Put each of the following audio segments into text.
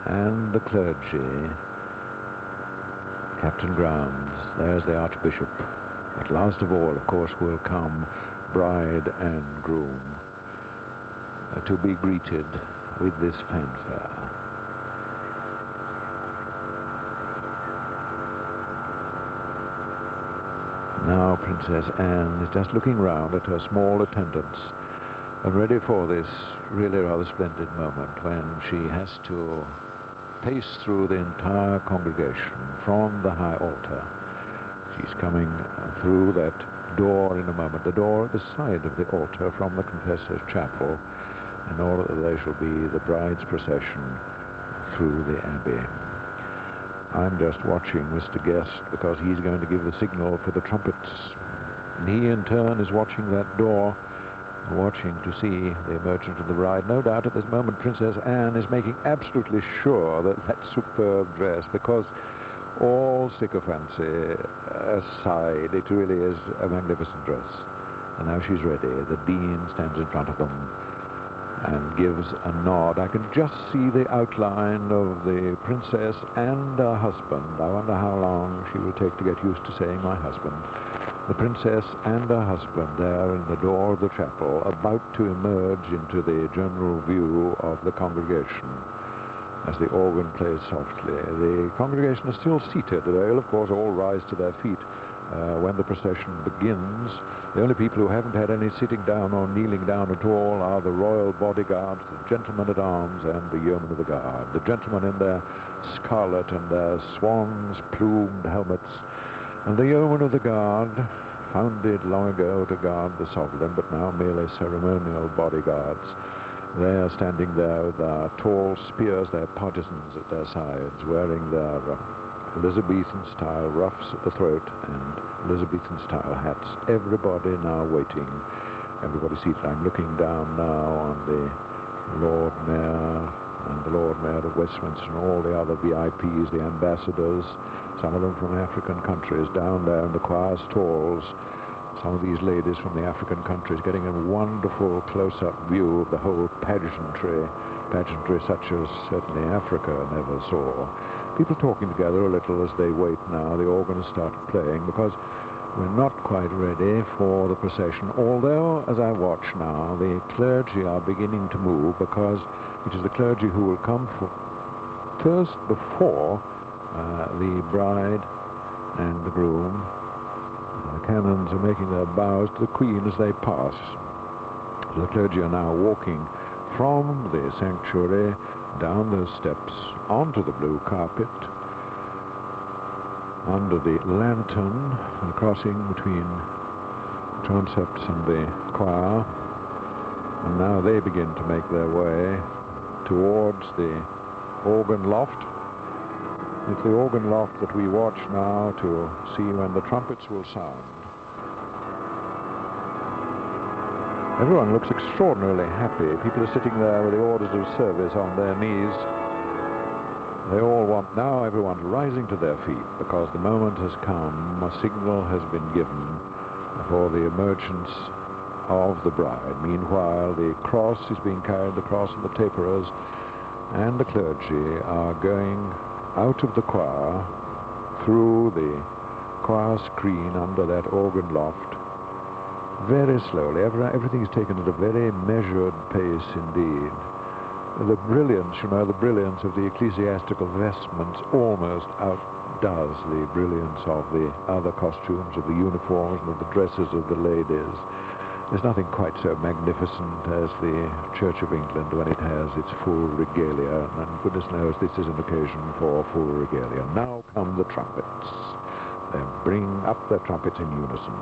and the clergy. Captain Grounds, there's the Archbishop. But last of all, of course, will come bride and groom to be greeted with this fanfare. Now Princess Anne is just looking round at her small attendants and ready for this really rather splendid moment when she has to pace through the entire congregation from the high altar. She's coming through that door in a moment, the door at the side of the altar from the Confessor's Chapel, in order that there shall be the bride's procession through the Abbey. I'm just watching Mr. Guest because he's going to give the signal for the trumpets. And he, in turn, is watching that door, watching to see the emergence of the bride. No doubt at this moment Princess Anne is making absolutely sure that that superb dress, because all sycophancy aside, it really is a magnificent dress. And now she's ready. The Dean stands in front of them and gives a nod. I can just see the outline of the princess and her husband. I wonder how long she will take to get used to saying my husband. The princess and her husband there in the door of the chapel, about to emerge into the general view of the congregation as the organ plays softly. The congregation is still seated. They'll, of course, all rise to their feet when the procession begins. The only people who haven't had any sitting down or kneeling down at all are the royal bodyguards, the gentlemen-at-arms, and the yeomen of the guard. The gentlemen in their scarlet and their swans' plumed helmets, and the yeomen of the guard, founded long ago to guard the sovereign, but now merely ceremonial bodyguards. They are standing there with their tall spears, their partisans at their sides, wearing their Elizabethan-style ruffs at the throat and Elizabethan-style hats. Everybody now waiting. Everybody seated. I'm looking down now on the Lord Mayor and the Lord Mayor of Westminster and all the other VIPs, the ambassadors, some of them from African countries, down there in the choir stalls. Some of these ladies from the African countries getting a wonderful close-up view of the whole pageantry such as certainly Africa never saw. People talking together a little as they wait now. The organ has started playing because we're not quite ready for the procession, although, as I watch now, the clergy are beginning to move, because it is the clergy who will come first before the bride and the groom. The canons are making their bows to the Queen as they pass. The clergy are now walking from the sanctuary down those steps onto the blue carpet, under the lantern, the crossing between the transepts and the choir, and now they begin to make their way towards the organ loft. It's the organ loft that we watch now to see when the trumpets will sound. Everyone looks extraordinarily happy. People are sitting there with the orders of service on their knees. They all want now everyone rising to their feet, because the moment has come. A signal has been given for the emergence of the bride. Meanwhile, the cross is being carried, the cross and the taperers and the clergy are going out of the choir through the choir screen under that organ loft, very slowly. Everything is taken at a very measured pace indeed. The brilliance, the brilliance of the ecclesiastical vestments almost outdoes the brilliance of the other costumes, of the uniforms and of the dresses of the ladies. There's nothing quite so magnificent as the Church of England when it has its full regalia, and goodness knows this is an occasion for full regalia. Now come the trumpets. They bring up their trumpets in unison.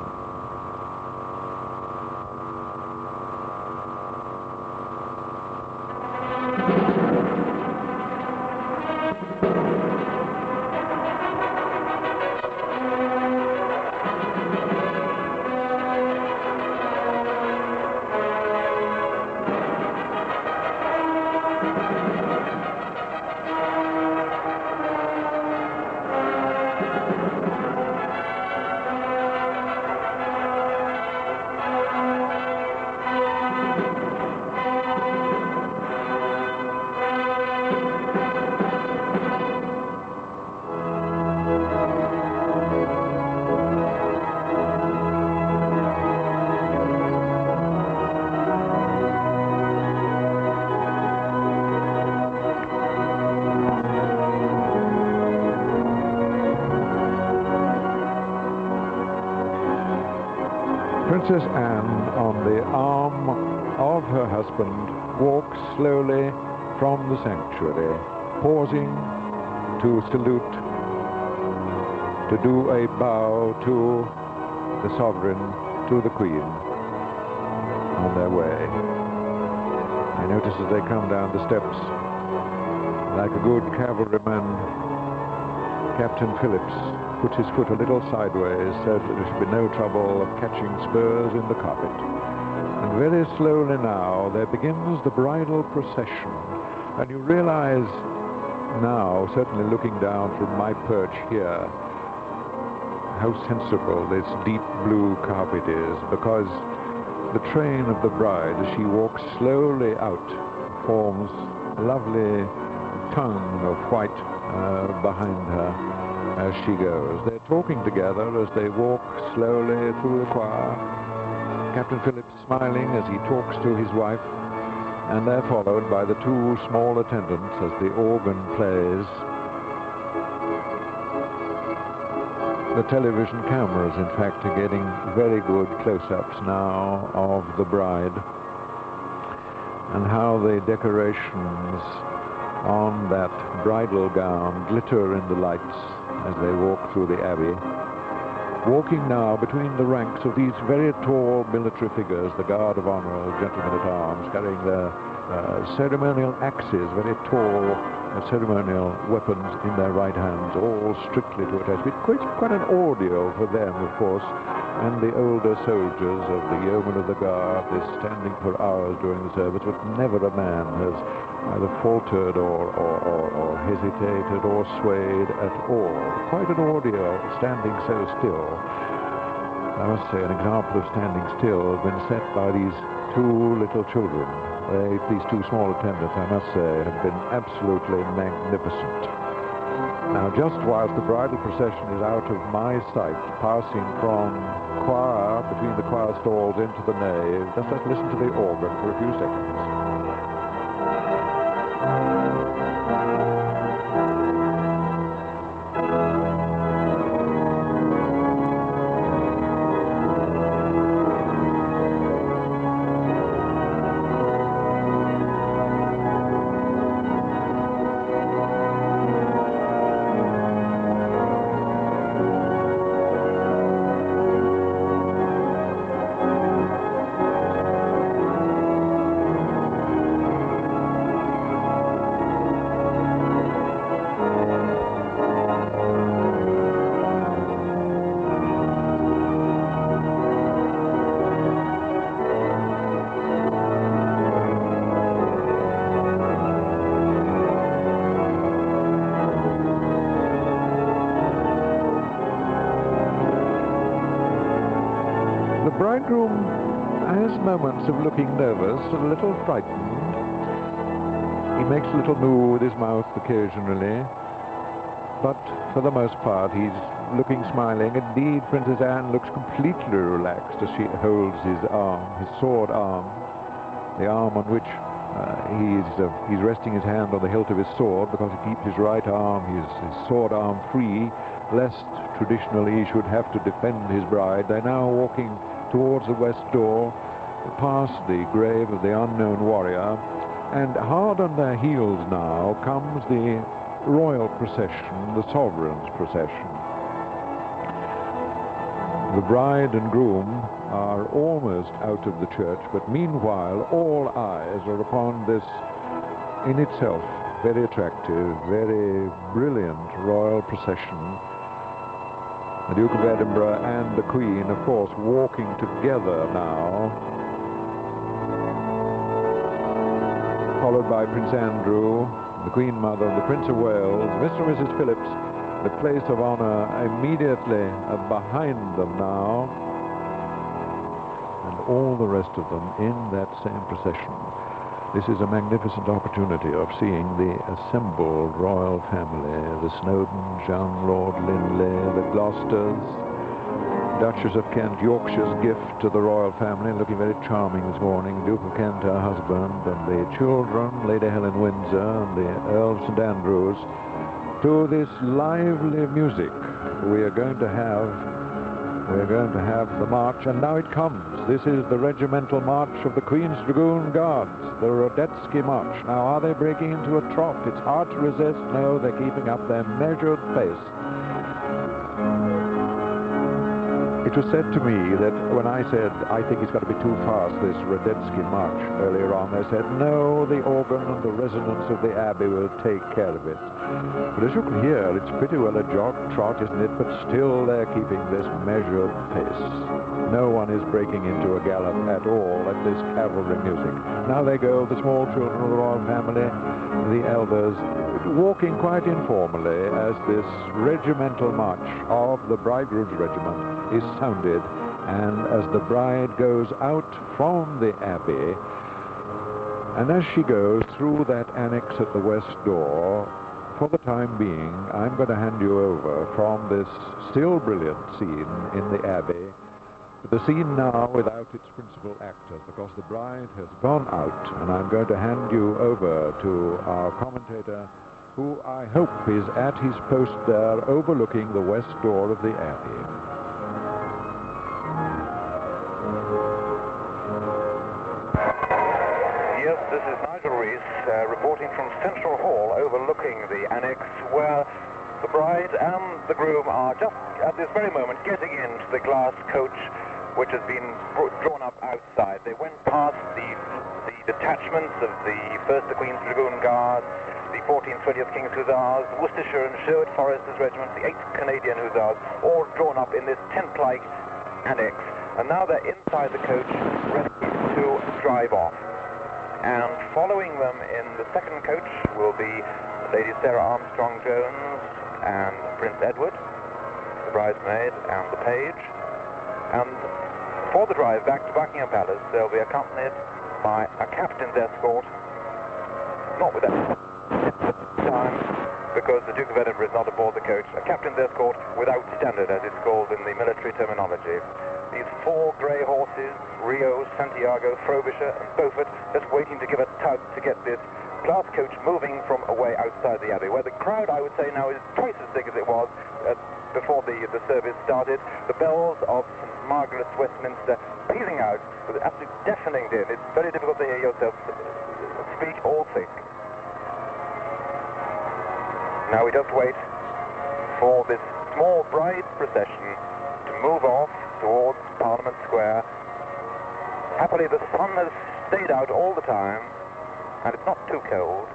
Princess Anne, on the arm of her husband, walks slowly from the sanctuary, pausing to salute, to do a bow to the sovereign, to the Queen, on their way. I notice as they come down the steps, like a good cavalryman, Captain Phillips puts his foot a little sideways so that there should be no trouble of catching spurs in the carpet. And very slowly now there begins the bridal procession, and you realize now, certainly looking down from my perch here, how sensible this deep blue carpet is, because the train of the bride, as she walks slowly out, forms a lovely tongue of white behind her as she goes. They're talking together as they walk slowly through the choir. Captain Phillips smiling as he talks to his wife, and they're followed by the two small attendants as the organ plays. The television cameras, in fact, are getting very good close-ups now of the bride, and how the decorations on that bridal gown glitter in the lights as they walk through the Abbey. Walking now between the ranks of these very tall military figures, the Guard of Honor, gentlemen-at-arms, carrying their ceremonial axes, very tall ceremonial weapons in their right hands, all strictly to attach. It's quite an ordeal for them, of course, and the older soldiers of the Yeomen of the Guard. They're standing for hours during the service, but never a man has either faltered or hesitated or swayed at all. Quite an ordeal, standing so still. I must say, an example of standing still has been set by these two little children. These two small attendants, I must say, have been absolutely magnificent. Now, just whilst the bridal procession is out of my sight, passing from choir, between the choir stalls into the nave, just let's listen to the organ for a few seconds. The bridegroom has moments of looking nervous and a little frightened. He makes a little move with his mouth occasionally, but for the most part he's looking smiling. Indeed, Princess Anne looks completely relaxed as she holds his arm, his sword arm, the arm on which he's resting his hand on the hilt of his sword, because he keeps his right arm, his sword arm, free, lest traditionally he should have to defend his bride. They're now walking towards the west door, past the grave of the unknown warrior, and hard on their heels now comes the royal procession, the sovereign's procession. The bride and groom are almost out of the church, but meanwhile all eyes are upon this, in itself, very attractive, very brilliant royal procession. The Duke of Edinburgh and the Queen, of course, walking together now, followed by Prince Andrew, the Queen Mother, the Prince of Wales, Mr. and Mrs. Phillips, the place of honor immediately behind them now, and all the rest of them in that same procession. This is a magnificent opportunity of seeing the assembled royal family, the Snowdons, young Lord Linley, the Gloucesters, Duchess of Kent, Yorkshire's gift to the royal family, looking very charming this morning, Duke of Kent, her husband, and the children, Lady Helen Windsor and the Earl of St. Andrews, to this lively music we are going to have We're going to have the march, and now it comes. This is the regimental march of the Queen's Dragoon Guards, the Radetzky March. Now, are they breaking into a trot? It's hard to resist. No, they're keeping up their measured pace. It was said to me that when I said, I think it's got to be too fast, this Radetzky March, earlier on, they said, no, the organ and the resonance of the Abbey will take care of it. But as you can hear, it's pretty well a jog trot, isn't it? But still they're keeping this measured pace. No one is breaking into a gallop at all at this cavalry music. Now they go, the small children of the royal family, the elders, walking quite informally as this regimental march of the bridegroom's regiment is sounded, and as the bride goes out from the Abbey, and as she goes through that annex at the west door, for the time being, I'm going to hand you over from this still brilliant scene in the Abbey to the scene now without its principal actors, because the bride has gone out, and I'm going to hand you over to our commentator, who I hope is at his post there overlooking the west door of the Abbey. Yes, this is Nigel Rees reporting from Central Hall overlooking the annex, where the bride and the groom are just at this very moment getting into the glass coach which has been drawn up outside. They went past the detachments of the 1st the Queen's Dragoon Guards, the 14th 20th King's Hussars, Worcestershire and Sherwood Foresters Regiment, the 8th Canadian Hussars, all drawn up in this tent-like annex. And now they're inside the coach, ready to drive off. And following them in the second coach will be Lady Sarah Armstrong-Jones and Prince Edward, the bridesmaid and the page. And for the drive back to Buckingham Palace, they'll be accompanied by a captain's escort, not with that time, because the Duke of Edinburgh is not aboard the coach, a captain's escort without standard, as it's called in the military terminology. These 4 grey horses, Rio, Santiago, Frobisher and Beaufort, just waiting to give a tug to get this glass coach moving from away outside the Abbey, where the crowd, I would say now, is twice as big as it was before the service started. The bells of St. Margaret's, Westminster, pealing out with an absolute deafening din. It's very difficult to hear yourself speak or think. Now we just wait for this small bride procession to move off towards Parliament Square. Happily, the sun has stayed out all the time, and it's not too cold.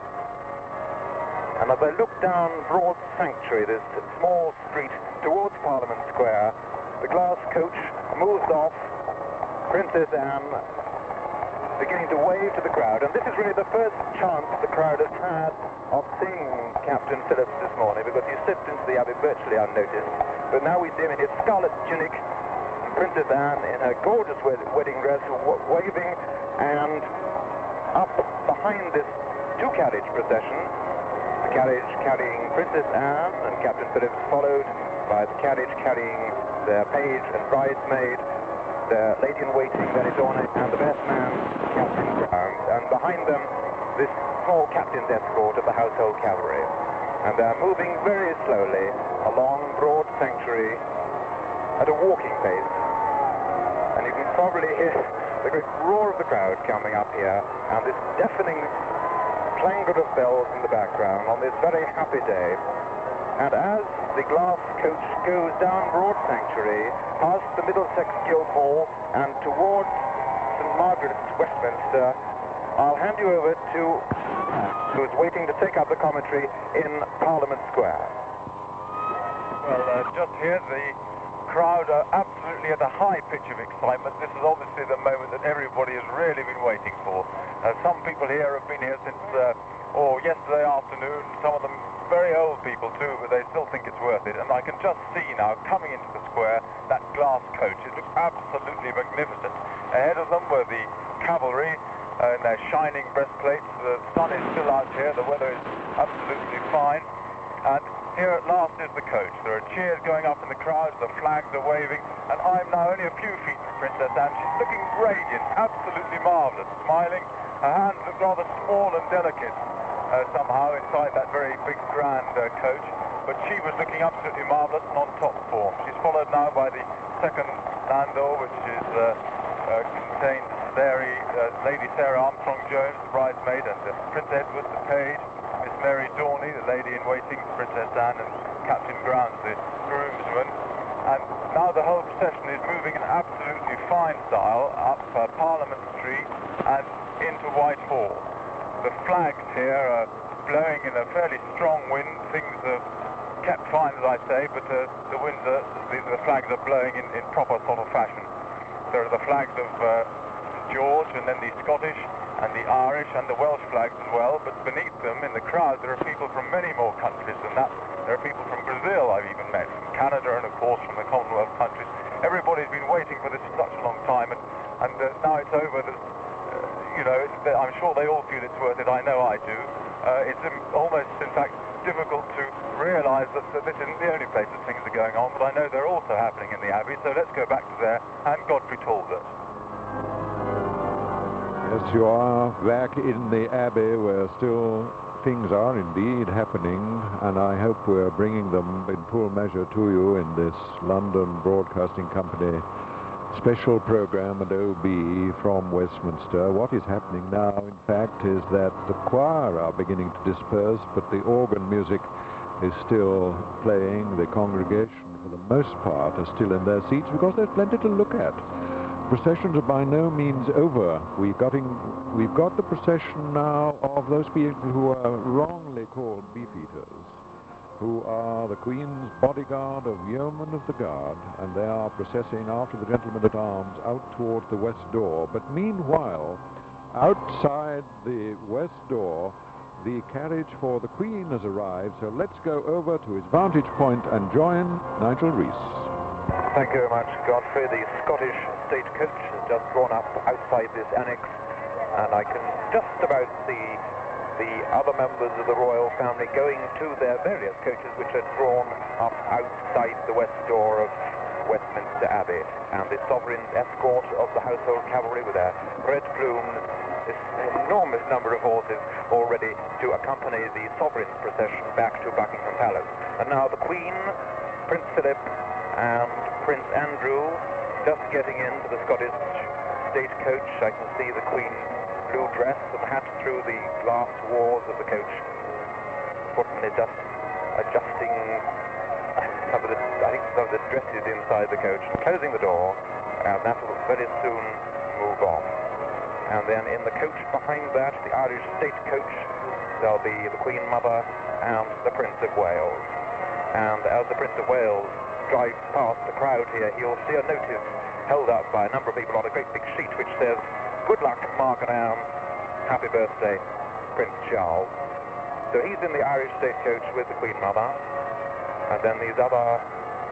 And as I look down Broad Sanctuary, this small street towards Parliament Square, the glass coach moves off, Princess Anne beginning to wave to the crowd, and this is really the first chance the crowd has had of seeing Captain Phillips this morning, because he slipped into the Abbey virtually unnoticed. But now we see him in his scarlet tunic, and Princess Anne in her gorgeous wedding dress waving, and up behind this 2-carriage procession, the carriage carrying Princess Anne and Captain Phillips, followed by the carriage carrying their page and bridesmaid, their lady-in-waiting, Benny Dornick, and the best man, Captain Brown. And behind them, this small captain's escort of the Household Cavalry. And they're moving very slowly along Broad Sanctuary at a walking pace. And you can probably hear the great roar of the crowd coming up here, and this deafening clangor of bells in the background on this very happy day. And as the glass coach goes down Broad Sanctuary, past the Middlesex Guildhall and towards St. Margaret's, Westminster, I'll hand you over to who's waiting to take up the commentary in Parliament Square. Well, just here, the crowd are absolutely at a high pitch of excitement. This is obviously the moment that everybody has really been waiting for. Some people here have been here since yesterday afternoon, some of them very old people too, but they still think it's worth it. And I can just see now, coming into the square, that glass coach. It looks absolutely magnificent. Ahead of them were the cavalry in their shining breastplates. The sun is still out here, the weather is absolutely fine. And here at last is the coach. There are cheers going up in the crowd, the flags are waving, and I'm now only a few feet from Princess Anne. She's looking radiant, absolutely marvellous, smiling. Her hands look rather small and delicate somehow inside that very big, grand coach, but she was looking absolutely marvellous and on top form. She's followed now by the second landau, which is contains Lady Sarah Armstrong-Jones, the bridesmaid, and Prince Edward, the page, Miss Mary Dorney, the lady in waiting, Princess Anne, and Captain Grounds, the groomsman. And now the whole procession is moving in absolutely fine style up Parliament Street and into Whitehall. The flags here are blowing in a fairly strong wind. Things have kept fine, as I say, but the flags are blowing in proper sort of fashion. There are the flags of St George, and then the Scottish and the Irish and the Welsh flags as well, but beneath them in the crowd there are people from many more countries than that. There are people from Brazil I've even met, from Canada, and of course from the Commonwealth countries. Everybody's been waiting for this for such a long time, and now it's over. I'm sure they all feel it's worth it. I know I do. It's almost, in fact, difficult to realise that this isn't the only place that things are going on, but I know they're also happening in the Abbey, so let's go back to there, and Godfrey told us. Yes, you are back in the Abbey where still things are indeed happening, and I hope we're bringing them in full measure to you in this London Broadcasting Company special program at OB from Westminster. What is happening now, in fact, is that the choir are beginning to disperse, but the organ music is still playing. The congregation, for the most part, are still in their seats because there's plenty to look at. Processions are by no means over. We've got the procession now of those people who are wrongly called beefeaters, who are the Queen's bodyguard of Yeomen of the Guard, and they are processing after the gentlemen-at-arms out towards the west door. But meanwhile, outside the west door, the carriage for the Queen has arrived, so let's go over to his vantage point and join Nigel Rees. Thank you very much, Godfrey. The Scottish stagecoach has just drawn up outside this annex, and I can just about see the other members of the royal family going to their various coaches, which are drawn up outside the west door of Westminster Abbey, and the sovereign's escort of the household cavalry with their red plumes, this enormous number of horses all ready to accompany the sovereign's procession back to Buckingham Palace. And now the Queen, Prince Philip, and Prince Andrew just getting into the Scottish stagecoach. I can see the Queen's blue dress and hat through the glass walls of the coach. Footman is just adjusting some of the dresses inside the coach, closing the door, and that will very soon move off. And then in the coach behind that, the Irish stagecoach, there'll be the Queen Mother and the Prince of Wales. And as the Prince of Wales drives past the crowd here, he'll see a notice held up by a number of people on a great big sheet which says, "Good luck, Mark and Anne. Happy birthday, Prince Charles." So he's in the Irish stagecoach with the Queen Mother, and then these other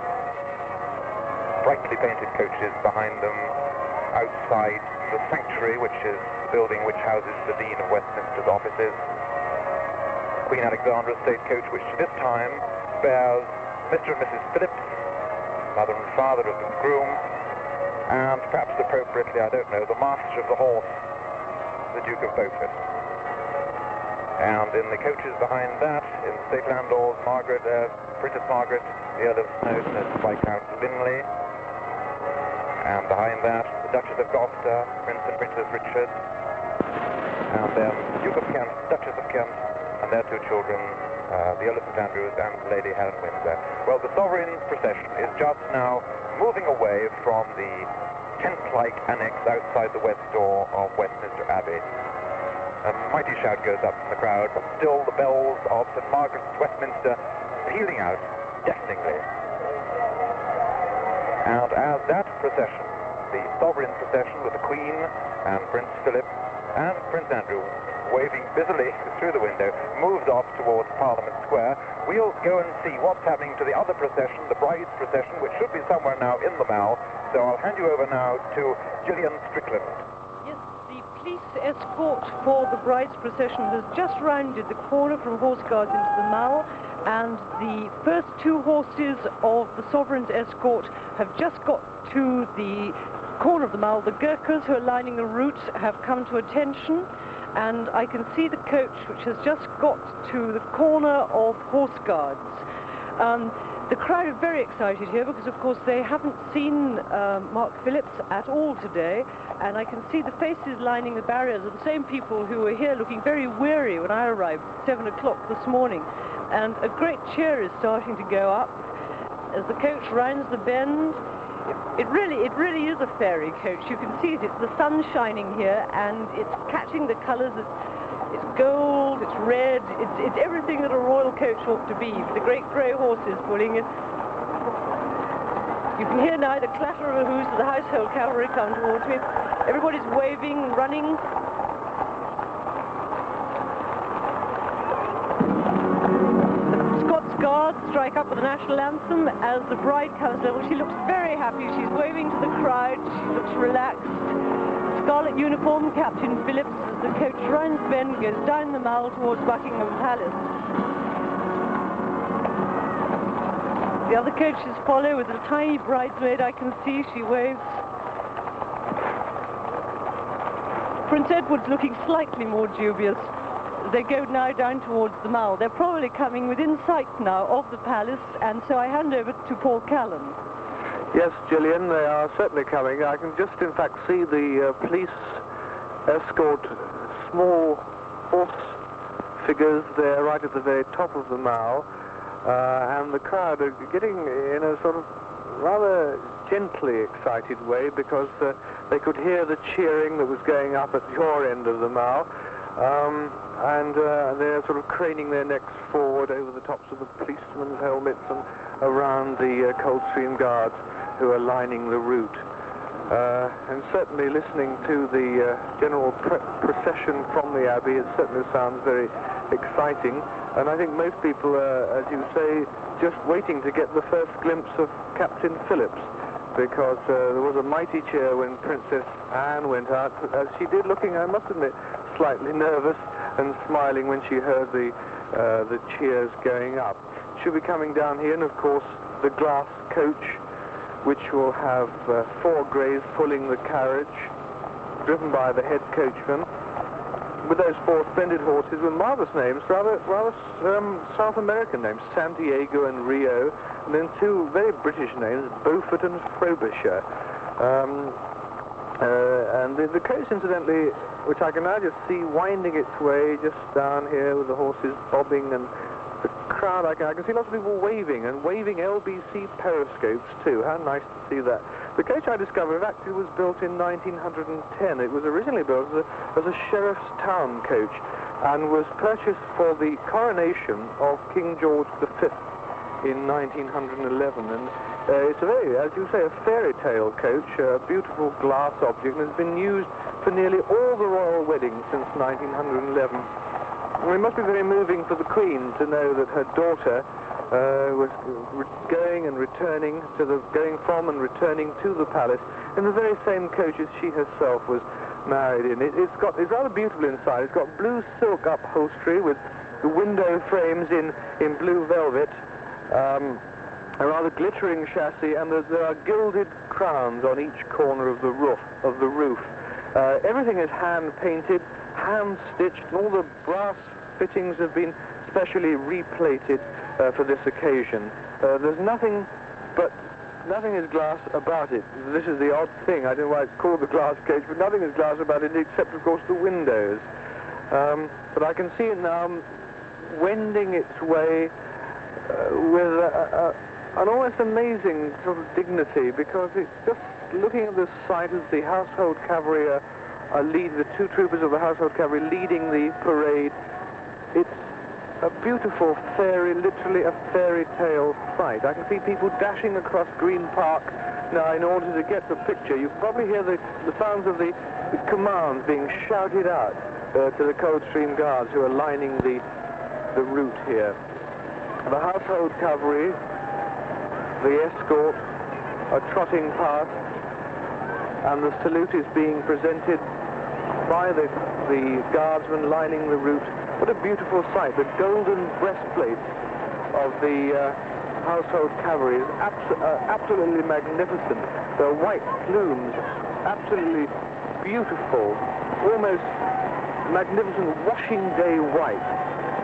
brightly painted coaches behind them outside the sanctuary, which is the building which houses the Dean of Westminster's offices. Queen Alexandra's stagecoach, which this time bears Mr. and Mrs. Phillips, mother and father of the groom, and perhaps appropriately, I don't know, the master of the horse, the Duke of Beaufort. And in the coaches behind that, in state landau's, Princess Margaret, the Earl of Snowdon, and Viscount Linley. And behind that, the Duchess of Gloucester, Prince and Princess Richard. And then Duke of Kent, Duchess of Kent, and their two children, the Earl of St Andrews and Lady Helen Windsor. Well, the sovereign's procession is just now moving away from the tent-like annex outside the west door of Westminster Abbey. A mighty shout goes up from the crowd, but still the bells of St Margaret's Westminster pealing out deafeningly. And as that procession, the sovereign procession with the Queen and Prince Philip and Prince Andrew waving busily through the window, moves off towards Parliament Square, we'll go and see what's happening to the other procession, the bride's procession, which should be somewhere now in the Mall. So I'll hand you over now to Gillian Strickland. Yes, the police escort for the bride's procession has just rounded the corner from Horse Guards into the Mall, and the first two horses of the sovereign's escort have just got to the corner of the Mall. The Gurkhas who are lining the route have come to attention, and I can see the coach which has just got to the corner of Horse Guards. The crowd are very excited here because, of course, they haven't seen Mark Phillips at all today, and I can see the faces lining the barriers of the same people who were here looking very weary when I arrived at 7 o'clock this morning. And a great cheer is starting to go up as the coach rounds the bend. It really is a fairy coach. You can see it. It's the sun shining here, and it's catching the colours. It's gold, it's red, it's everything that a royal coach ought to be, with the great grey horses pulling it. You can hear now the clatter of the hoofs of the household cavalry come towards me. Everybody's waving, running. The Scots Guards strike up with the national anthem as the bride comes level. She looks very happy. She's waving to the crowd. She looks relaxed. Scarlet uniform, Captain Phillips, as the coach rounds bend, goes down the mall towards Buckingham Palace. The other coaches follow with a tiny bridesmaid I can see. She waves. Prince Edward's looking slightly more dubious. They go now down towards the mall. They're probably coming within sight now of the palace, and so I hand over to Paul Callan. Yes, Gillian, they are certainly coming. I can just, in fact, see the police escort small horse figures there right at the very top of the mall, and the crowd are getting in a sort of rather gently excited way because they could hear the cheering that was going up at your end of the mall, and they're sort of craning their necks forward over the tops of the policemen's helmets and around the Coldstream Guards who are lining the route. And certainly listening to the general procession from the Abbey, it certainly sounds very exciting. And I think most people are, as you say, just waiting to get the first glimpse of Captain Phillips, because there was a mighty cheer when Princess Anne went out, as she did, looking, I must admit, slightly nervous and smiling when she heard the cheers going up. She'll be coming down here, and of course the glass coach, which will have 4 greys pulling the carriage, driven by the head coachman, with those 4 splendid horses with marvelous names, rather South American names, Santiago and Rio, and then 2 very British names, Beaufort and Frobisher. And the coach, incidentally, which I can now just see winding its way just down here with the horses bobbing, and the crowd, I can see lots of people waving, and waving LBC periscopes too. How nice to see that. The coach I discovered actually was built in 1910. It was originally built as a sheriff's town coach and was purchased for the coronation of King George V in 1911. And it's a very, as you say, a fairy tale coach, a beautiful glass object, and has been used for nearly all the royal weddings since 1911. Well, it must be very moving for the Queen to know that her daughter was going from and returning to the palace in the very same coach as she herself was married in. It's rather beautiful inside. It's got blue silk upholstery with the window frames in blue velvet, a rather glittering chassis, and there are gilded crowns on each corner of the roof. Everything is hand painted, hand-stitched, and all the brass fittings have been specially replated for this occasion. There's nothing is glass about it. This is the odd thing. I don't know why it's called the glass coach, but nothing is glass about it except, of course, the windows. But I can see it now wending its way with an almost amazing sort of dignity, because it's just looking at the sight as the household cavalry the 2 troopers of the household cavalry leading the parade. It's a beautiful literally a fairy tale sight. I can see people dashing across Green Park now in order to get the picture. You can probably hear the sounds of the commands being shouted out to the Coldstream Guards who are lining the route here. The household cavalry, the escort, are trotting past, and the salute is being presented by the guardsmen lining the route. What a beautiful sight. The golden breastplates of the household cavalry is absolutely magnificent. The white plumes, absolutely beautiful, almost magnificent washing day white.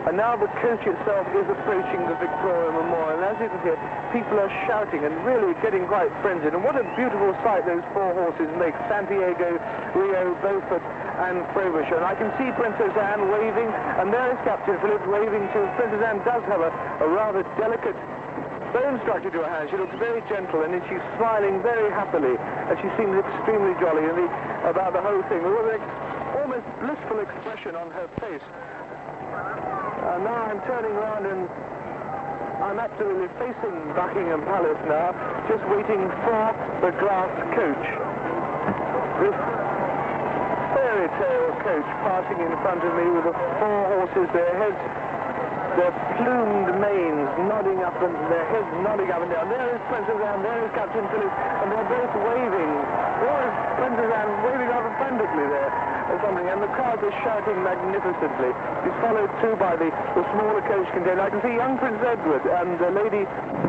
And now the coach itself is approaching the Victoria Memorial. And as you can hear, people are shouting and really getting quite frenzied. And what a beautiful sight those four horses make. Santiago, Rio, Beaufort, and Frobisher. And I can see Princess Anne waving, and there is Captain Phillips waving too. Princess Anne does have a rather delicate bone structure to her hand. She looks very gentle, and she's smiling very happily, and she seems extremely jolly about the whole thing. There was an almost blissful expression on her face. Now I'm turning around and I'm absolutely facing Buckingham Palace now, just waiting for the glass coach. This fairy tale coach passing in front of me with the four horses, their heads, their plumed manes nodding up and their heads nodding up and down. There is Princess Anne, there is Captain Phillips, and they're both waving. Or is Princess Anne waving rather frantically there or something, and the crowd is shouting magnificently. He's followed too by the smaller coach container. I can see young Prince Edward and Lady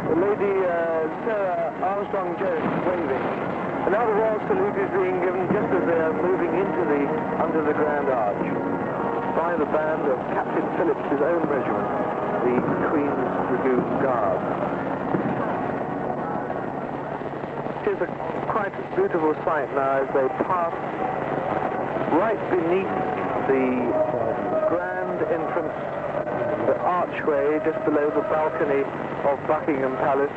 Sarah Armstrong-Jones waving. And now the royal salute is being given just as they are moving under the Grand Arch by the band of Captain Phillips' own regiment, the Queen's Dragoon Guard. It is a quite beautiful sight now as they pass right beneath the grand entrance, the archway just below the balcony of Buckingham Palace.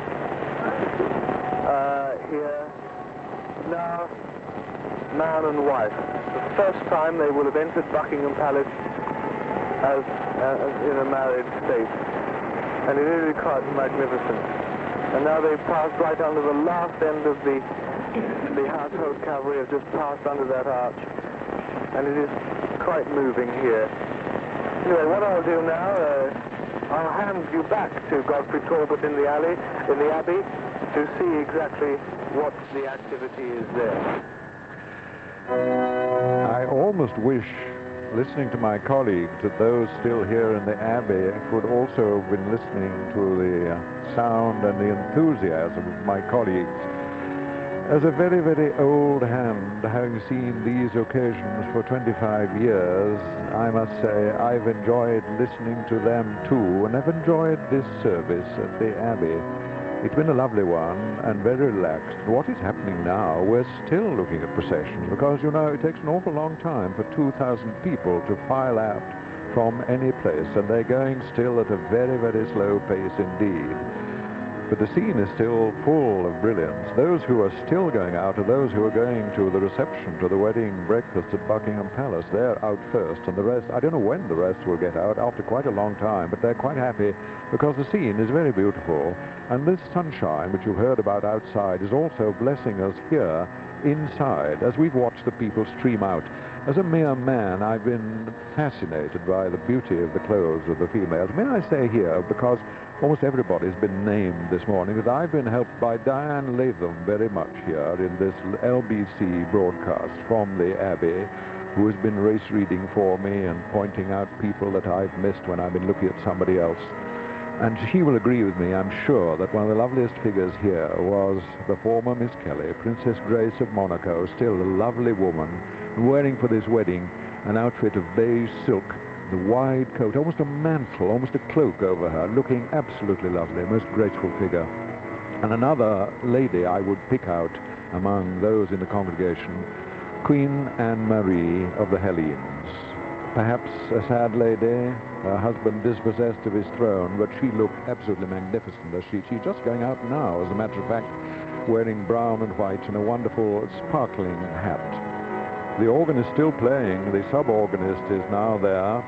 Here, now, man and wife. The first time they will have entered Buckingham Palace as in a married state. And it is quite magnificent. And now they've passed right under the last end of the household cavalry, have just passed under that arch. And it is quite moving here. Anyway, what I'll do now, I'll hand you back to Godfrey Talbot in the Abbey, to see exactly what the activity is there. I almost wish, listening to my colleagues, that those still here in the Abbey could also have been listening to the sound and the enthusiasm of my colleagues. As a very, very old hand, having seen these occasions for 25 years, I must say I've enjoyed listening to them too, and I've enjoyed this service at the Abbey. It's been a lovely one and very relaxed. What is happening now, we're still looking at processions because, you know, it takes an awful long time for 2,000 people to file out from any place, and they're going still at a very, very slow pace indeed. But the scene is still full of brilliance. Those who are still going out are those who are going to the reception, to the wedding breakfast at Buckingham Palace. They're out first, and the rest, I don't know when the rest will get out, after quite a long time, but they're quite happy because the scene is very beautiful. And this sunshine, which you've heard about outside, is also blessing us here inside as we've watched the people stream out. As a mere man, I've been fascinated by the beauty of the clothes of the females. May I say here, because almost everybody's been named this morning, that I've been helped by Diane Latham very much here in this LBC broadcast from the Abbey, who has been race reading for me and pointing out people that I've missed when I've been looking at somebody else. And she will agree with me, I'm sure, that one of the loveliest figures here was the former Miss Kelly, Princess Grace of Monaco, still a lovely woman, wearing for this wedding an outfit of beige silk, the wide coat, almost a mantle, almost a cloak over her, looking absolutely lovely, most graceful figure. And another lady I would pick out among those in the congregation, Queen Anne-Marie of the Hellenes. Perhaps a sad lady, her husband dispossessed of his throne, but she looked absolutely magnificent as she's just going out now, as a matter of fact, wearing brown and white and a wonderful sparkling hat. The organ is still playing, the sub-organist is now there,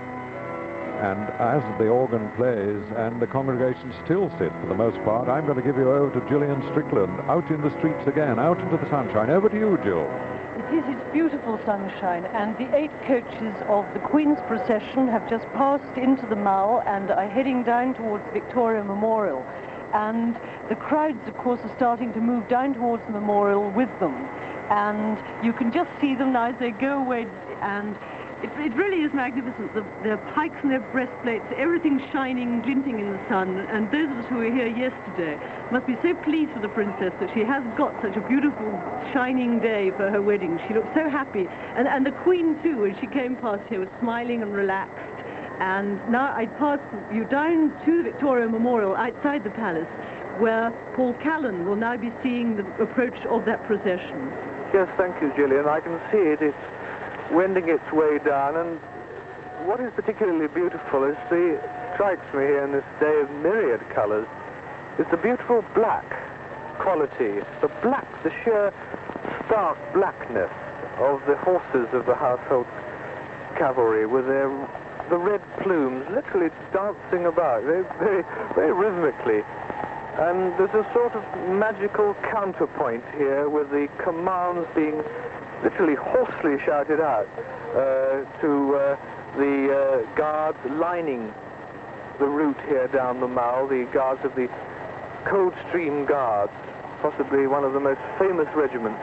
and as the organ plays and the congregation still sit for the most part, I'm going to give you over to Gillian Strickland, out in the streets again, out into the sunshine. Over to you, Jill. It's beautiful sunshine, and the 8 coaches of the Queen's procession have just passed into the Mall and are heading down towards Victoria Memorial. And the crowds, of course, are starting to move down towards the memorial with them. And you can just see them now as they go away, and it really is magnificent. Their pikes and their breastplates, everything shining, glinting in the sun. And those of us who were here yesterday must be so pleased for the princess that she has got such a beautiful, shining day for her wedding. She looked so happy. And the Queen, too, when she came past here, was smiling and relaxed. And now I pass you down to the Victoria Memorial outside the palace, where Paul Callan will now be seeing the approach of that procession. Yes, thank you, Gillian. I can see it. It's wending its way down, and what is particularly beautiful is strikes me here in this day of myriad colours, is the beautiful black quality, the sheer stark blackness of the horses of the household cavalry, with the red plumes literally dancing about very, very, very rhythmically. And there's a sort of magical counterpoint here with the commands being literally hoarsely shouted out to the guards lining the route here down the Mall, the guards of the Coldstream Guards, possibly one of the most famous regiments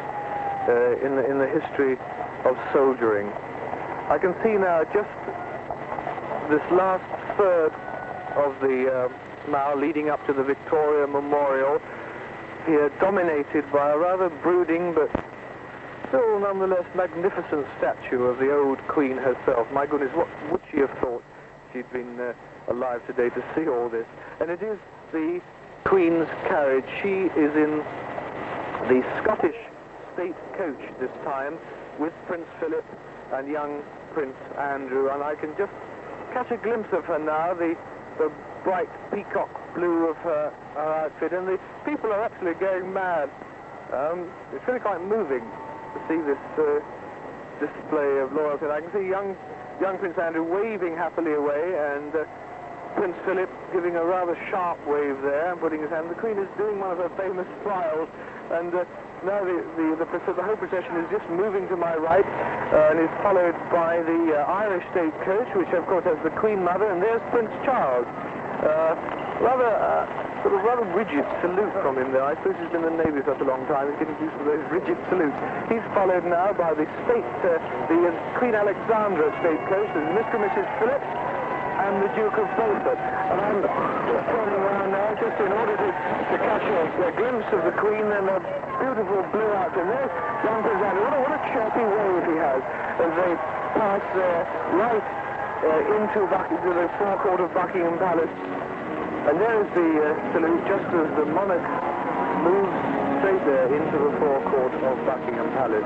in the history of soldiering. I can see now just this last third of the Mall leading up to the Victoria Memorial, here dominated by a rather brooding but still nonetheless magnificent statue of the old Queen herself. My goodness, what would she have thought she'd been alive today to see all this? And it is the Queen's carriage. She is in the Scottish state coach this time with Prince Philip and young Prince Andrew, and I can just catch a glimpse of her now, the bright peacock blue of her outfit, and the people are absolutely going mad. It's really quite moving to see this display of loyalty. And I can see young Prince Andrew waving happily away, and Prince Philip giving a rather sharp wave there and putting his hand. The Queen is doing one of her famous smiles, and now the whole procession is just moving to my right and is followed by the Irish state coach, which of course has the Queen Mother, and there's Prince Charles. Rather rigid salute from him there. I suppose he's been in the Navy for such a long time, he's getting used to those rigid salutes. He's followed now by the Queen Alexandra state coach, there's Mr. and Mrs. Phillips, and the Duke of Beaufort. And I'm turning around now just in order to catch a glimpse of the Queen and a beautiful blue outfit. There's young Prince Andrew. What a chirpy wave he has as they pass right into the forecourt of Buckingham Palace. And there's the salute just as the monarch moves straight there into the forecourt of Buckingham Palace.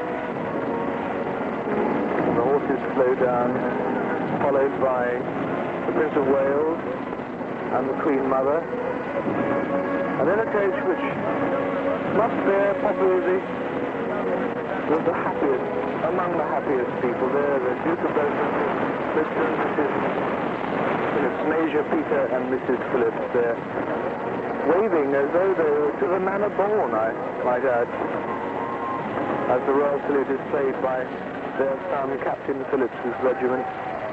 And the horses slow down, followed by the Prince of Wales and the Queen Mother. And then a coach which must bear probably the happiest, among the happiest people there, the Duke of Beaufort, Mr. and Mrs. Phillips, Major Peter and Mrs. Phillips there, waving as though they were to the manner born, I might add, as the royal salute is played by their son, Captain Phillips's regiment.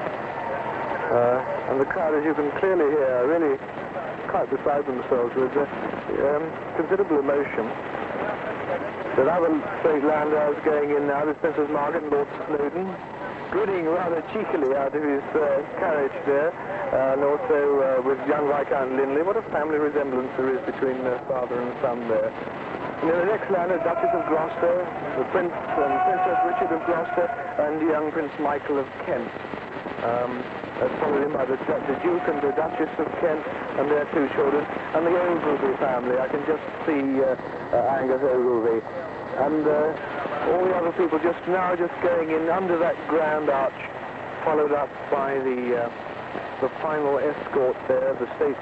And the crowd, as you can clearly hear, are really quite beside themselves with considerable emotion. There are other state landaus going in now. There's Princess Margaret and Lord Snowdon, grinning rather cheekily out of his carriage there, and also with young Viscount Linley. What a family resemblance there is between father and son there. And in the next land, the Duchess of Gloucester, the Prince and Princess Richard of Gloucester, and young Prince Michael of Kent. Followed him by the Duke and the Duchess of Kent and their two children, and the Ogilvy family. I can just see Angus Ogilvy. And all the other people just going in under that grand arch, followed up by the final escort there, the state,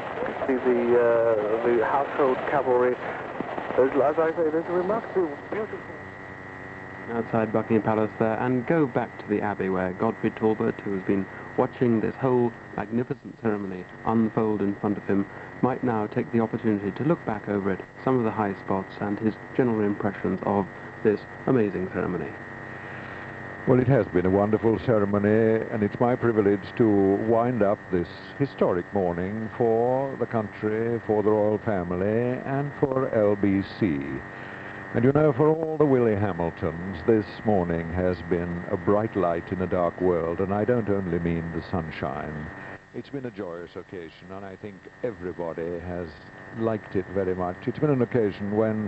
the household cavalry. As I say, there's a remarkably beautiful... Outside Buckingham Palace there, and go back to the Abbey where Godfrey Talbot, who has been watching this whole magnificent ceremony unfold in front of him, might now take the opportunity to look back over it, some of the high spots and his general impressions of this amazing ceremony. Well, it has been a wonderful ceremony, and it's my privilege to wind up this historic morning for the country, for the royal family, and for LBC. And you know, for all the Willie Hamiltons, this morning has been a bright light in a dark world, and I don't only mean the sunshine. It's been a joyous occasion, and I think everybody has liked it very much. It's been an occasion when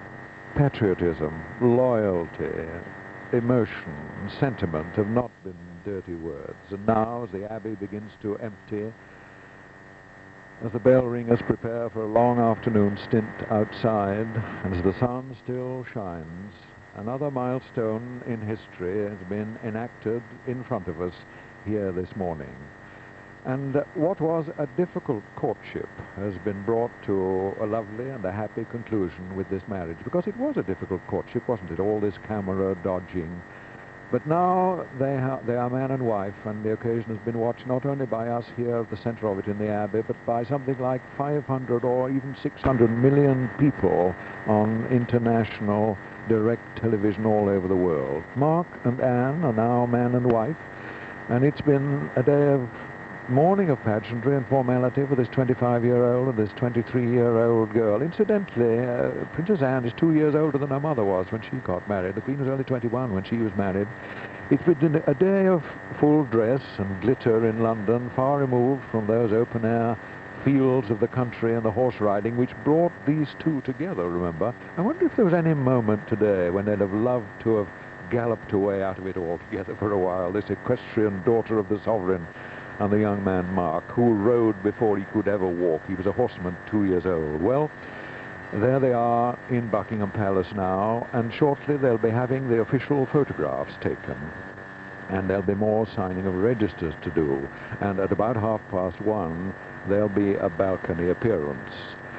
patriotism, loyalty, emotion, sentiment have not been dirty words. And now, as the Abbey begins to empty, as the bell ringers prepare for a long afternoon stint outside, and as the sun still shines, another milestone in history has been enacted in front of us here this morning. And what was a difficult courtship has been brought to a lovely and a happy conclusion with this marriage, because it was a difficult courtship, wasn't it? All this camera dodging. But now they are man and wife, and the occasion has been watched not only by us here at the center of it in the Abbey, but by something like 500 or even 600 million people on international direct television all over the world. Mark and Anne are now man and wife, and it's been a day of mourning of pageantry and formality for this 25-year-old and this 23-year-old girl. Incidentally, Princess Anne is 2 years older than her mother was when she got married. The Queen was only 21 when she was married. It's been a day of full dress and glitter in London, far removed from those open-air fields of the country and the horse riding which brought these two together, remember? I wonder if there was any moment today when they'd have loved to have galloped away out of it all together for a while, this equestrian daughter of the sovereign and the young man Mark, who rode before he could ever walk. He was a horseman 2 years old. Well, there they are in Buckingham Palace now, and shortly they'll be having the official photographs taken. And there'll be more signing of registers to do. And at about 1:30, there'll be a balcony appearance.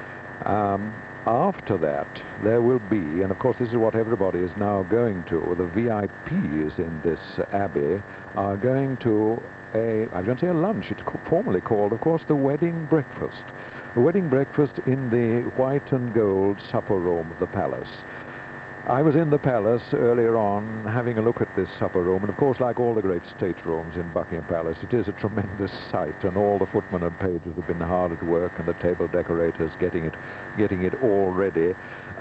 After that, there will be, and of course this is what everybody is now going to, the VIPs in this Abbey are going to I was going to say a lunch. It's formally called, of course, the wedding breakfast. The wedding breakfast in the white and gold supper room of the palace. I was in the palace earlier on having a look at this supper room, and of course, like all the great staterooms in Buckingham Palace, it is a tremendous sight, and all the footmen and pages have been hard at work, and the table decorators getting it all ready.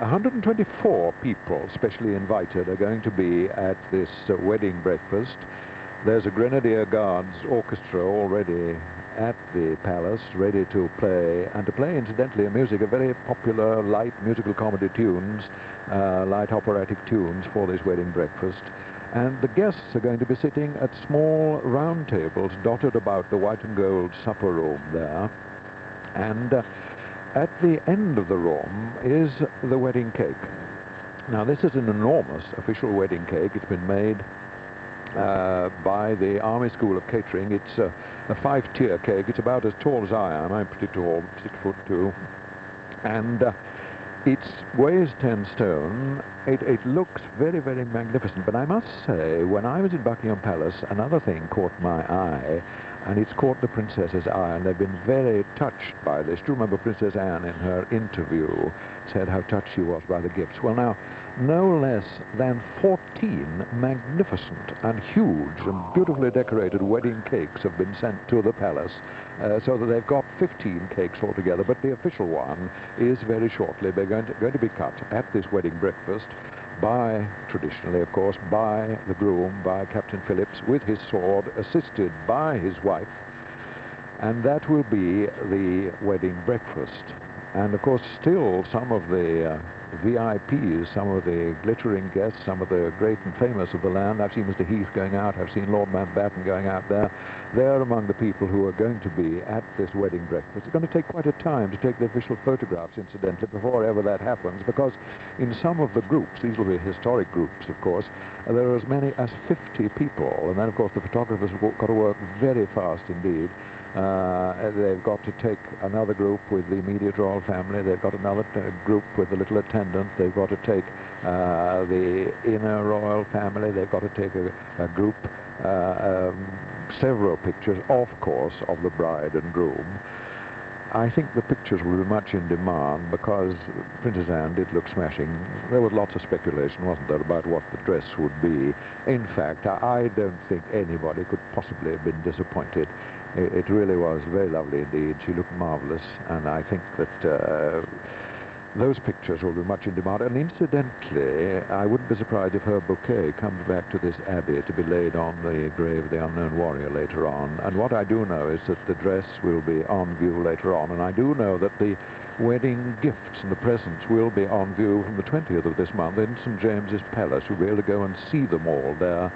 124 people, specially invited, are going to be at this wedding breakfast. There's a Grenadier Guards orchestra already at the palace, ready to play, and to play, incidentally, a music of very popular light musical comedy tunes, light operatic tunes for this wedding breakfast. And the guests are going to be sitting at small round tables dotted about the white and gold supper room there. And at the end of the room is the wedding cake. Now, this is an enormous official wedding cake. It's been made by the Army School of Catering. It's a 5-tier cake. It's about as tall as I am. I'm pretty tall, 6'2", and it weighs 10 stone. It looks very, very magnificent. But I must say, when I was in Buckingham Palace, another thing caught my eye, and it's caught the princess's eye, and they've been very touched by this. Do you remember Princess Anne in her interview said how touched she was by the gifts? Well, now, no less than 14 magnificent and huge and beautifully decorated wedding cakes have been sent to the palace, so that they've got 15 cakes altogether, but the official one is very shortly going to be cut at this wedding breakfast by, traditionally of course, by the groom, by Captain Phillips, with his sword, assisted by his wife, and that will be the wedding breakfast. And of course, still some of the VIPs, some of the glittering guests, some of the great and famous of the land. I've seen Mr. Heath going out, I've seen Lord Mountbatten going out there. They're among the people who are going to be at this wedding breakfast. It's going to take quite a time to take the official photographs, incidentally, before ever that happens, because in some of the groups, these will be historic groups, of course, there are as many as 50 people, and then, of course, the photographers have got to work very fast indeed. They've got to take another group with the immediate royal family. They've got another group with the little attendant. They've got to take the inner royal family. They've got to take a group, several pictures, of course, of the bride and groom. I think the pictures will be much in demand because Princess Anne did look smashing. There was lots of speculation, wasn't there, about what the dress would be. In fact, I don't think anybody could possibly have been disappointed. It really was very lovely indeed. She looked marvelous, and I think that those pictures will be much in demand. And incidentally, I wouldn't be surprised if her bouquet comes back to this abbey to be laid on the grave of the unknown warrior later on. And what I do know is that the dress will be on view later on, and I do know that the wedding gifts and the presents will be on view from the 20th of this month in St. James's Palace. You'll be able to go and see them all there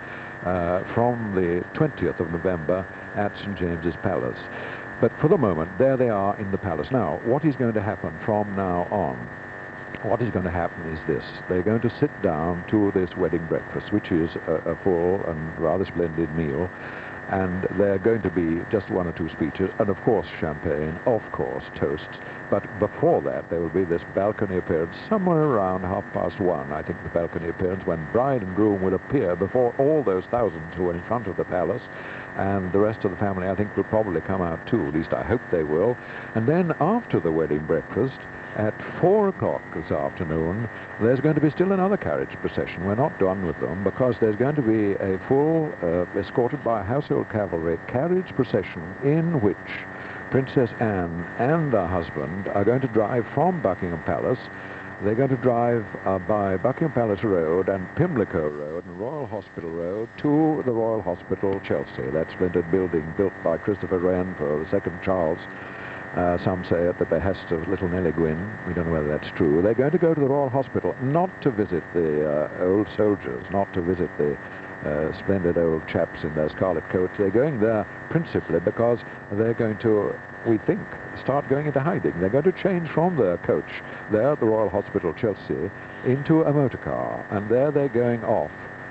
from the 20th of November at St. James's Palace. But for the moment, there they are in the palace. Now, what is going to happen from now on? What is going to happen is this. They're going to sit down to this wedding breakfast, which is a full and rather splendid meal. And there are going to be just one or two speeches, and of course champagne, of course toasts. But before that, there will be this balcony appearance somewhere around 1:30, I think, the balcony appearance, when bride and groom will appear before all those thousands who are in front of the palace. And the rest of the family, I think, will probably come out too. At least I hope they will. And then after the wedding breakfast, at 4 o'clock this afternoon, there's going to be still another carriage procession. We're not done with them, because there's going to be a full, escorted by household cavalry, carriage procession in which Princess Anne and her husband are going to drive from Buckingham Palace. They're going to drive by Buckingham Palace Road and Pimlico Road and Royal Hospital Road to the Royal Hospital, Chelsea, that splendid building built by Christopher Wren for the second Charles. Some say at the behest of little Nellie Gwyn. We don't know whether that's true. They're going to go to the Royal Hospital, not to visit the old soldiers, not to visit the splendid old chaps in their scarlet coats. They're going there principally because they're going to, we think, start going into hiding. They're going to change from their coach there at the Royal Hospital, Chelsea, into a motor car. And there they're going off.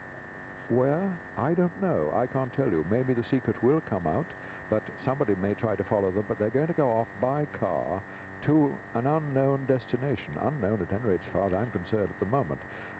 Where? I don't know. I can't tell you. Maybe the secret will come out, but somebody may try to follow them. But they're going to go off by car to an unknown destination, unknown at any rate as far as I'm concerned at the moment,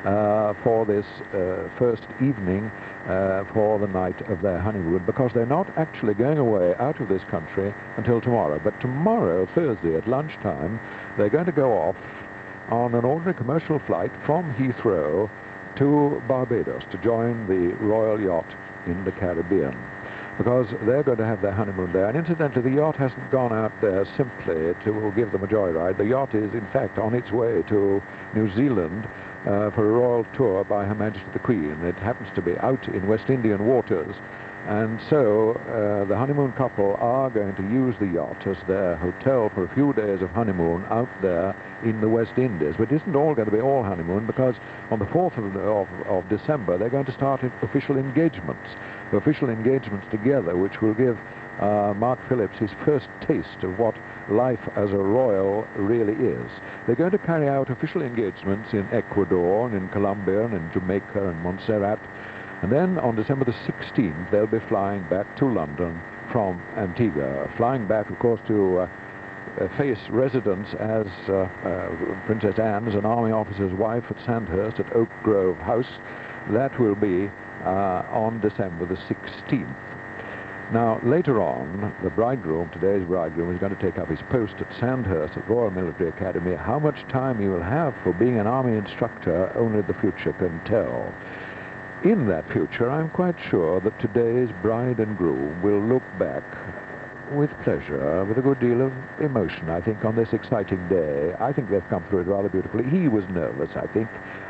for this first evening for the night of their honeymoon, because they're not actually going away out of this country until tomorrow. But tomorrow, Thursday, at lunchtime, they're going to go off on an ordinary commercial flight from Heathrow to Barbados to join the royal yacht in the Caribbean, because they're going to have their honeymoon there. And incidentally, the yacht hasn't gone out there simply to give them a joyride. The yacht is, in fact, on its way to New Zealand for a royal tour by Her Majesty the Queen. It happens to be out in West Indian waters, and so the honeymoon couple are going to use the yacht as their hotel for a few days of honeymoon out there in the West Indies. But it isn't all going to be all honeymoon, because on the 4th of December they're going to start official engagements together, which will give Mark Phillips his first taste of what life as a royal really is. They're going to carry out official engagements in Ecuador and in Colombia and in Jamaica and Montserrat. And then on December the 16th, they'll be flying back to London from Antigua, flying back, of course, to face residence as Princess Anne as an army officer's wife at Sandhurst at Oak Grove House. That will be on December the 16th. Now, later on, the bridegroom, today's bridegroom, is going to take up his post at Sandhurst at Royal Military Academy. How much time he will have for being an army instructor, only the future can tell. In that future, I'm quite sure that today's bride and groom will look back with pleasure, with a good deal of emotion, I think, on this exciting day. I think they've come through it rather beautifully. He was nervous, I think,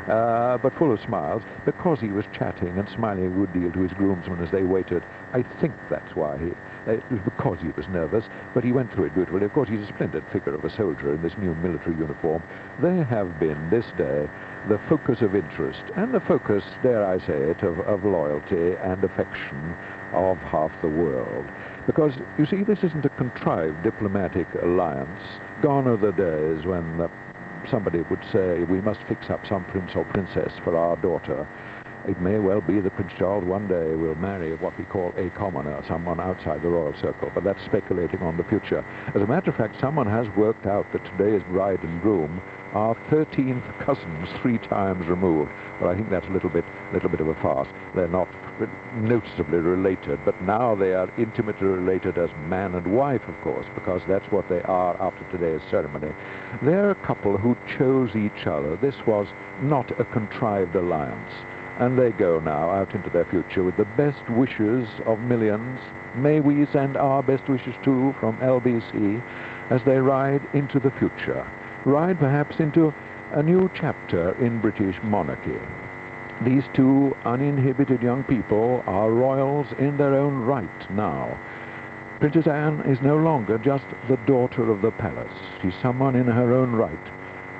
but full of smiles, because he was chatting and smiling a good deal to his groomsmen as they waited. I think that's why it was because he was nervous, but he went through it beautifully. Of course, he's a splendid figure of a soldier in this new military uniform. They have been, this day, the focus of interest, and the focus, dare I say it, of loyalty and affection of half the world. Because, you see, this isn't a contrived diplomatic alliance. Gone are the days when somebody would say, we must fix up some prince or princess for our daughter. It may well be that Prince Charles one day will marry what we call a commoner, someone outside the royal circle, but that's speculating on the future. As a matter of fact, someone has worked out that today's bride and groom are 13th cousins 3 times removed. But I think that's a little bit of a farce. They're not noticeably related, but now they are intimately related as man and wife, of course, because that's what they are after today's ceremony. They're a couple who chose each other. This was not a contrived alliance. And they go now out into their future with the best wishes of millions. May we send our best wishes too from LBC as they ride into the future. Ride perhaps into a new chapter in British monarchy. These two uninhibited young people are royals in their own right now. Princess Anne is no longer just the daughter of the palace. She's someone in her own right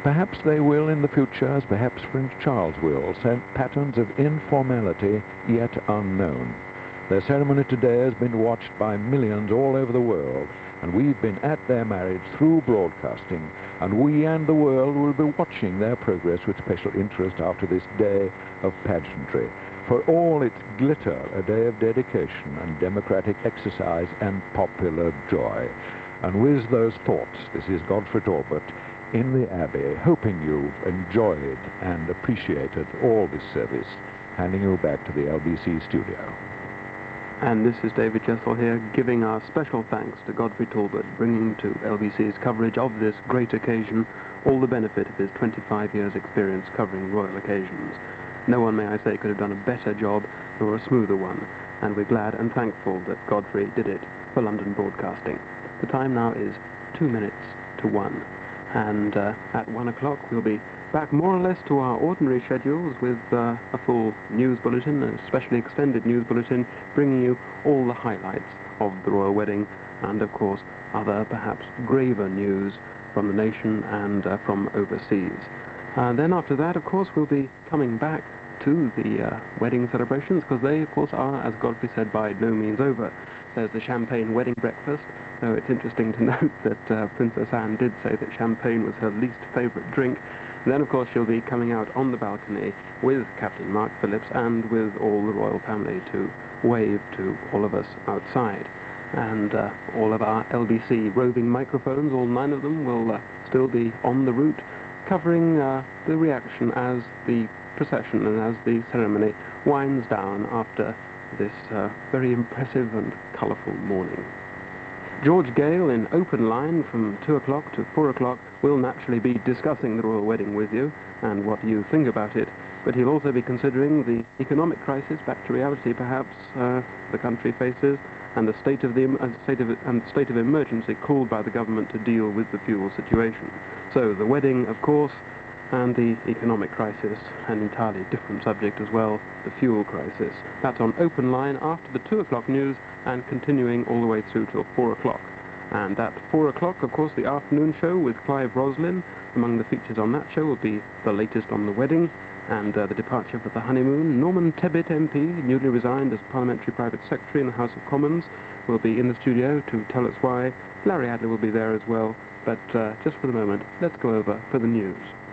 perhaps they will in the future, as perhaps Prince Charles will, set patterns of informality yet unknown. Their ceremony today has been watched by millions all over the world, and we've been at their marriage through broadcasting, and we and the world will be watching their progress with special interest after this day of pageantry. For all its glitter, a day of dedication and democratic exercise and popular joy. And with those thoughts, this is Godfrey Talbot in the Abbey, hoping you've enjoyed and appreciated all this service, handing you back to the LBC studio. And this is David Jessel here, giving our special thanks to Godfrey Talbot, bringing to LBC's coverage of this great occasion all the benefit of his 25 years' experience covering royal occasions. No one, may I say, could have done a better job or a smoother one, and we're glad and thankful that Godfrey did it for London Broadcasting. The time now is 2 minutes to 1, and at 1 o'clock we'll be back more or less to our ordinary schedules with a full news bulletin, a specially extended news bulletin, bringing you all the highlights of the royal wedding and, of course, other perhaps graver news from the nation and from overseas. Then after that, of course, we'll be coming back to the wedding celebrations, because they, of course, are, as Godfrey said, by no means over. There's the champagne wedding breakfast, though it's interesting to note that Princess Anne did say that champagne was her least favourite drink. And then, of course, she'll be coming out on the balcony with Captain Mark Phillips and with all the royal family to wave to all of us outside. And all of our LBC roving microphones, all 9 of them, will still be on the route, covering the reaction as the procession and as the ceremony winds down after this very impressive and colourful morning. George Gale in open line from 2 o'clock to 4 o'clock will naturally be discussing the royal wedding with you and what you think about it, but he'll also be considering the economic crisis, back to reality perhaps, the country faces, and the state of emergency called by the government to deal with the fuel situation. So the wedding, of course, and the economic crisis, an entirely different subject as well, the fuel crisis. That's on open line after the 2 o'clock news and continuing all the way through till 4 o'clock. And at 4 o'clock, of course, the afternoon show with Clive Roslin. Among the features on that show will be the latest on the wedding and the departure for the honeymoon. Norman Tebbit MP, newly resigned as Parliamentary Private Secretary in the House of Commons, will be in the studio to tell us why. Larry Adler will be there as well. But just for the moment, let's go over for the news.